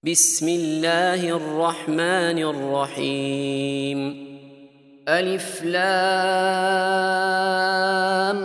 بسم الله الرحمن الرحيم. ألف لام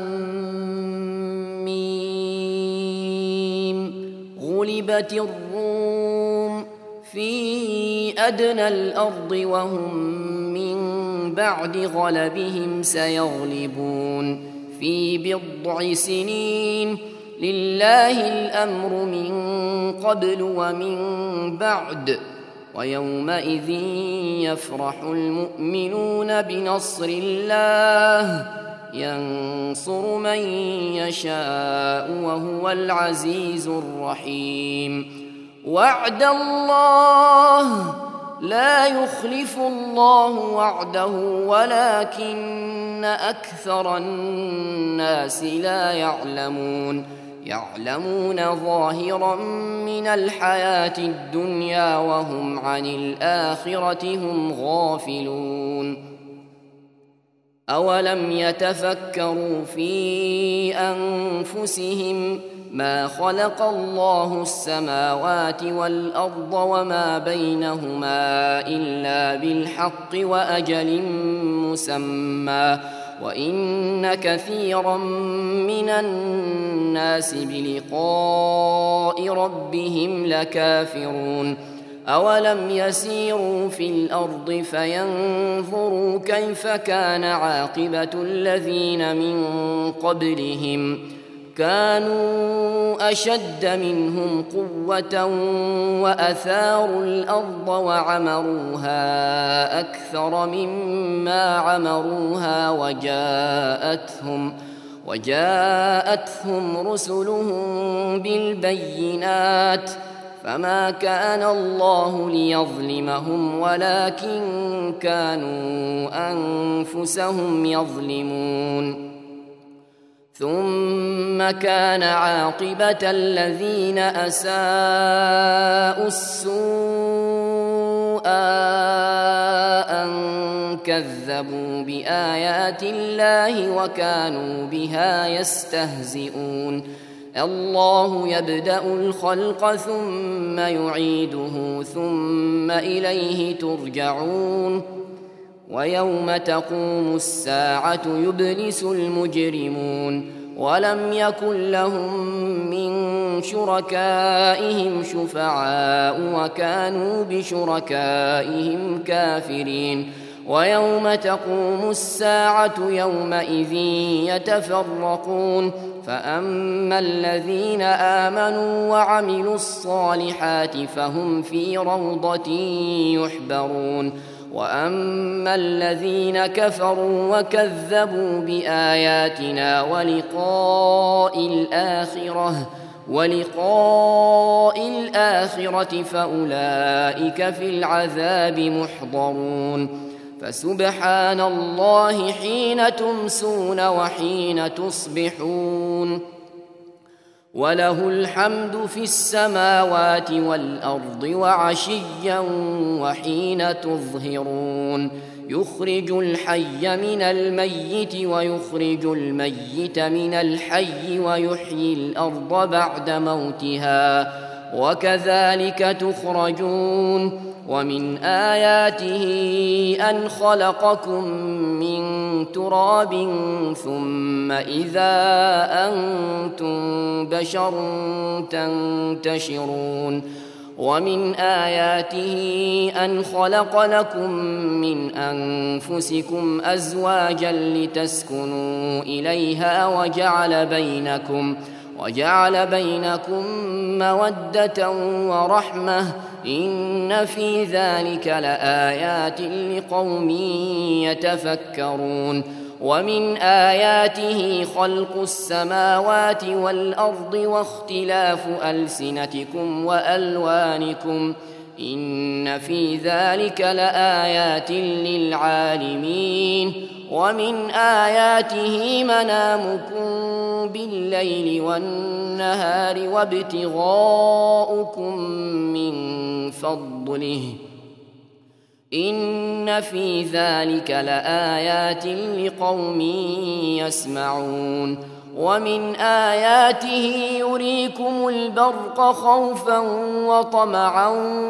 ميم. غلبت الروم في أدنى الأرض وهم من بعد غلبهم سيغلبون في بضع سنين. لله الأمر من قبل ومن بعد، ويومئذ يفرح المؤمنون بنصر الله ينصر من يشاء وهو العزيز الرحيم. وعد الله لا يخلف الله وعده ولكن أكثر الناس لا يعلمون ظاهرا من الحياة الدنيا وهم عن الآخرة هم غافلون. أولم يتفكروا في أنفسهم ما خلق الله السماوات والأرض وما بينهما إلا بالحق وأجل مسمى، وإن كثيرا من الناس بلقاء ربهم لكافرون. أولم يسيروا في الأرض فينظروا كيف كان عاقبة الذين من قبلهم، كانوا أشد منهم قوة وأثاروا الأرض وعمروها أكثر مما عمروها وجاءتهم رسلهم بالبينات، فما كان الله ليظلمهم ولكن كانوا أنفسهم يظلمون. ثم كان عاقبة الذين أساءوا السوء أن كذبوا بآيات الله وكانوا بها يستهزئون. الله يبدأ الخلق ثم يعيده ثم إليه ترجعون. ويوم تقوم الساعة يبلس المجرمون ولم يكن لهم من شركائهم شفعاء وكانوا بشركائهم كافرين. ويوم تقوم الساعة يومئذ يتفرقون، فأما الذين آمنوا وعملوا الصالحات فهم في روضة يحبرون، وأما الذين كفروا وكذبوا بآياتنا ولقاء الآخرة فأولئك في العذاب محضرون. فسبحان الله حين تمسون وحين تصبحون، وله الحمد في السماوات والأرض وعشيا وحين تظهرون. يخرج الحي من الميت ويخرج الميت من الحي ويحيي الأرض بعد موتها وكذلك تخرجون. ومن آياته أن خلقكم من تراب ثم إذا أنتم بشر تنتشرون. ومن آياته أن خلق لكم من أنفسكم أزواجا لتسكنوا إليها وجعل بينكم مودة ورحمة، إن في ذلك لآيات لقوم يتفكرون. ومن آياته خلق السماوات والأرض واختلاف ألسنتكم وألوانكم، إن في ذلك لآيات للعالمين. ومن آياته منامكم بالليل والنهار وابتغاؤكم من فضله، إن في ذلك لآيات لقوم يسمعون. ومن آياته يريكم البرق خوفا وطمعا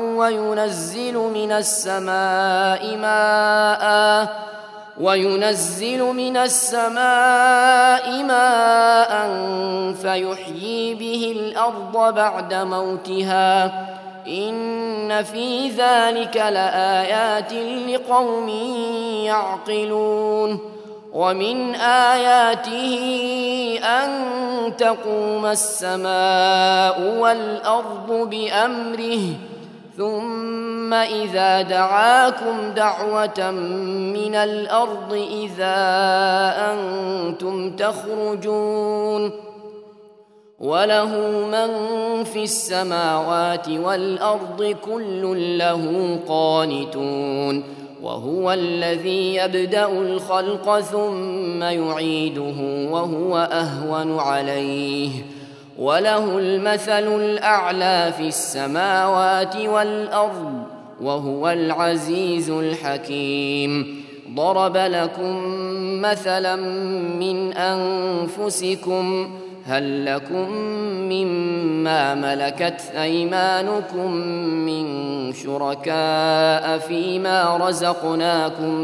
وينزل من السماء ماء فيحيي به الأرض بعد موتها إن في ذلك لآيات لقوم يعقلون ومن آياته أن تقوم السماء والأرض بأمره ثم إذا دعاكم دعوة من الأرض إذا أنتم تخرجون وله من في السماوات والأرض كل له قانتون وهو الذي يبدأ الخلق ثم يعيده وهو أهون عليه وله المثل الأعلى في السماوات والأرض وهو العزيز الحكيم ضرب لكم مثلا من أنفسكم هل لكم مما ملكت أيمانكم من شركاء فيما رزقناكم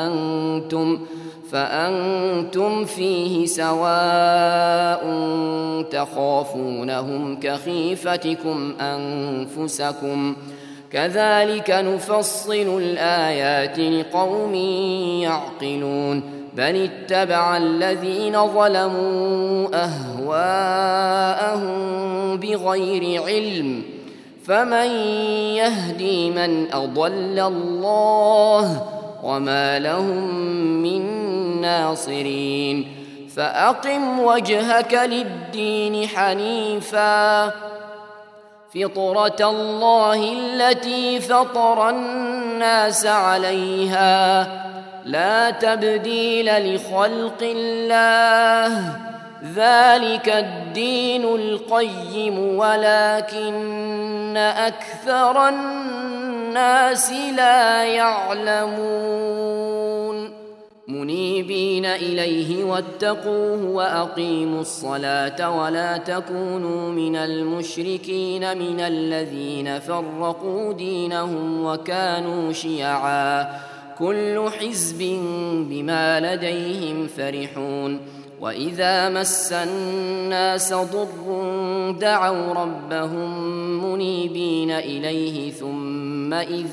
فأنتم فيه سواء تخافونهم كخيفتكم أنفسكم كذلك نفصل الآيات لقوم يعقلون بل اتبع الذين ظلموا أهواءهم بغير علم فمن يهدي من أضل الله وما لهم من ناصرين فأقم وجهك للدين حنيفا فطرة الله التي فطر الناس عليها لا تبديل لخلق الله ذلك الدين القيم ولكن أكثر الناس لا يعلمون منيبين إليه واتقوه وأقيموا الصلاة ولا تكونوا من المشركين من الذين فرقوا دينهم وكانوا شيعا كل حزب بما لديهم فرحون وإذا مس الناس ضر دعوا ربهم منيبين إليه ثم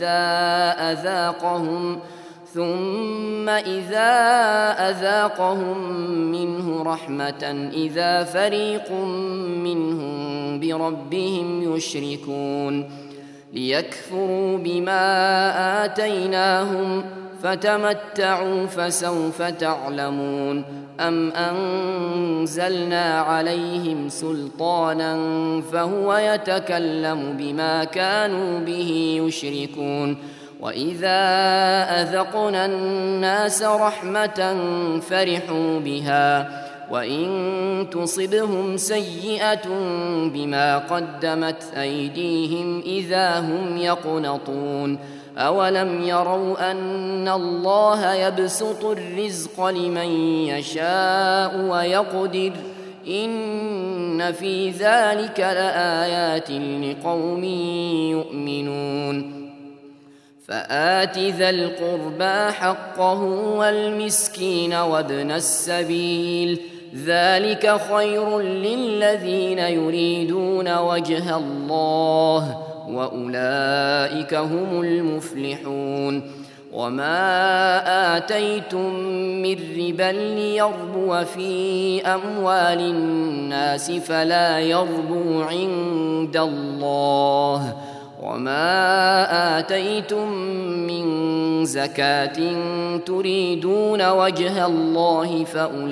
إذا أذاقهم منه رحمة إذا فريق منهم بربهم يشركون ليكفروا بما آتيناهم فتمتعوا فسوف تعلمون أم أنزلنا عليهم سلطانا فهو يتكلم بما كانوا به يشركون وإذا أذقنا الناس رحمة فرحوا بها وإن تصبهم سيئة بما قدمت أيديهم إذا هم يقنطون أولم يروا أن الله يبسط الرزق لمن يشاء ويقدر إن في ذلك لآيات لقوم يؤمنون فآت ذا القربى حقه والمسكين وابن السبيل ذلك خير للذين يريدون وجه الله وأولئك هم المفلحون وما آتيتم من ربا ليربو في أموال الناس فلا يربو عند الله وما آتيتم من زكاة تريدون وجه الله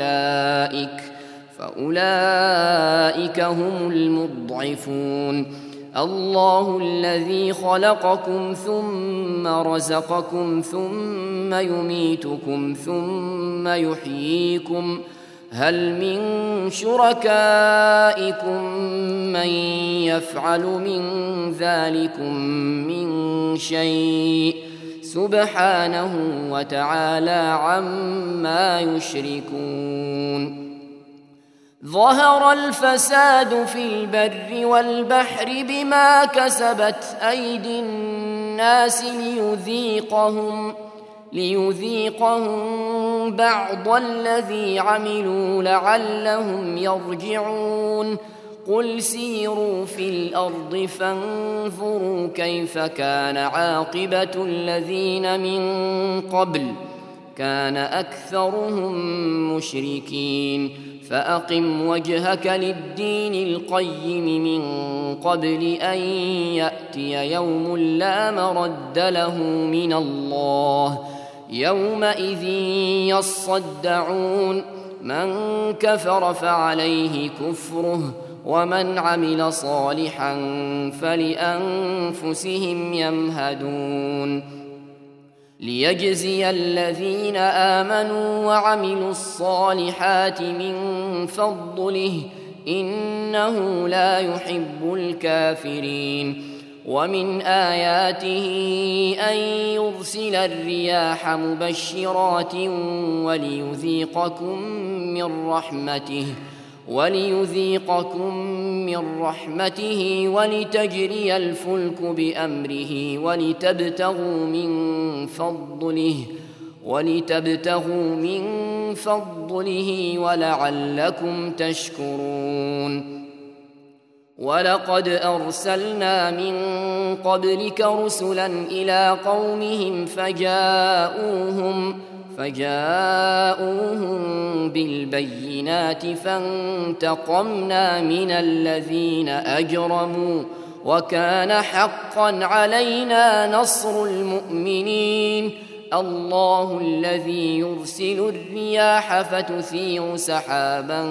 فأولئك هم المضعفون الله الذي خلقكم ثم رزقكم ثم يميتكم ثم يحييكم هل من شركائكم من يفعل من ذلكم من شيء سبحانه وتعالى عما يشركون ظهر الفساد في البر والبحر بما كسبت أيدي الناس ليذيقهم بعض الذي عملوا لعلهم يرجعون قل سيروا في الأرض فانظروا كيف كان عاقبة الذين من قبل كان أكثرهم مشركين فأقم وجهك للدين القيم من قبل أن يأتي يوم لا مرد له من الله يومئذ يصدعون من كفر فعليه كفره ومن عمل صالحا فلأنفسهم يمهدون ليجزي الذين آمنوا وعملوا الصالحات من فضله إنه لا يحب الكافرين ومن آياته أن يرسل الرياح مبشرات وليذيقكم من رحمته ولتجري الفلك بأمره ولتبتغوا من فضله ولعلكم تشكرون ولقد أرسلنا من قبلك رسلا إلى قومهم فجاءوهم بالبينات فانتقمنا من الذين أجرموا وكان حقا علينا نصر المؤمنين الله الذي يرسل الرياح فتثير سحابا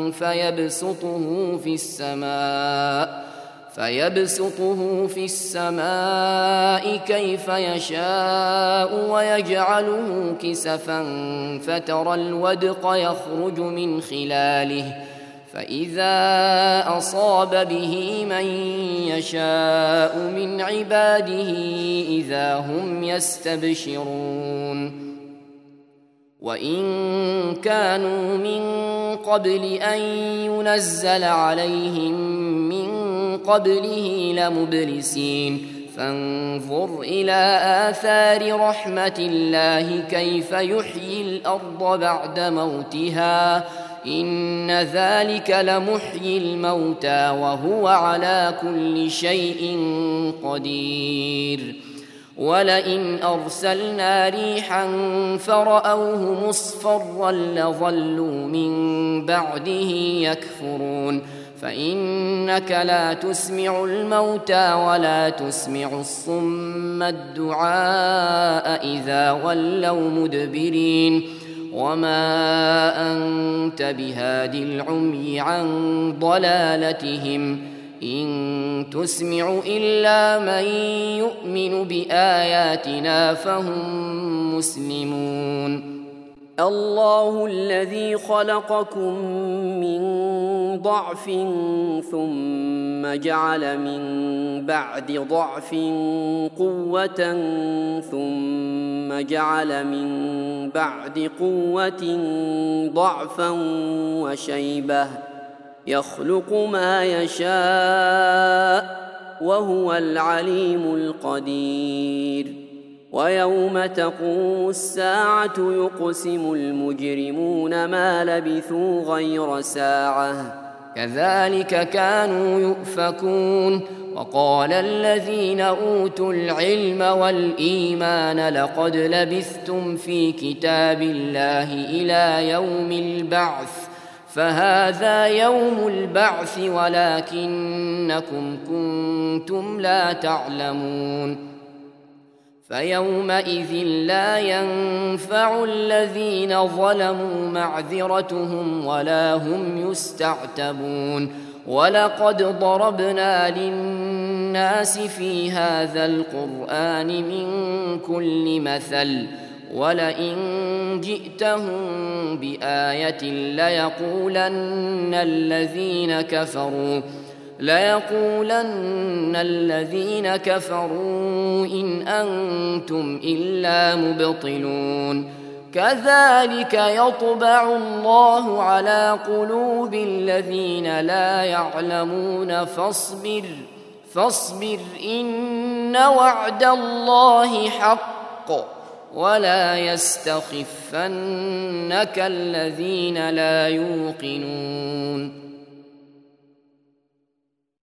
فيبسطه في السماء كيف يشاء ويجعله كسفا فترى الودق يخرج من خلاله فإذا أصاب به من يشاء من عباده إذا هم يستبشرون وإن كانوا من قبل أن ينزل عليهم من قبله لمبلسين فانظر إلى آثار رحمة الله كيف يحيي الأرض بعد موتها إن ذلك لمحيي الموتى وهو على كل شيء قدير ولئن أرسلنا ريحا فرأوه مصفرا لظلوا من بعده يكفرون فإنك لا تسمع الموتى ولا تسمع الصم الدعاء إذا ولوا مدبرين وما أنت بهاد العمي عن ضلالتهم إن تسمع إلا من يؤمن بآياتنا فهم مسلمون الله الذي خلقكم من ضعف ثم جعل من بعد ضعف قوة ثم جعل من بعد قوة ضعفا وشيبة يخلق ما يشاء وهو العليم القدير ويوم تقوم الساعة يقسم المجرمون ما لبثوا غير ساعة كذلك كانوا يؤفكون وقال الذين أوتوا العلم والإيمان لقد لبثتم في كتاب الله إلى يوم البعث فهذا يوم البعث ولكنكم كنتم لا تعلمون فيومئذ لا ينفع الذين ظلموا معذرتهم ولا هم يستعتبون ولقد ضربنا للناس في هذا القرآن من كل مثل ولئن جئتهم بآية ليقولن الذين كفروا إن أنتم إلا مبطلون كذلك يطبع الله على قلوب الذين لا يعلمون فاصبر إن وعد الله حق ولا يستخفنك الذين لا يوقنون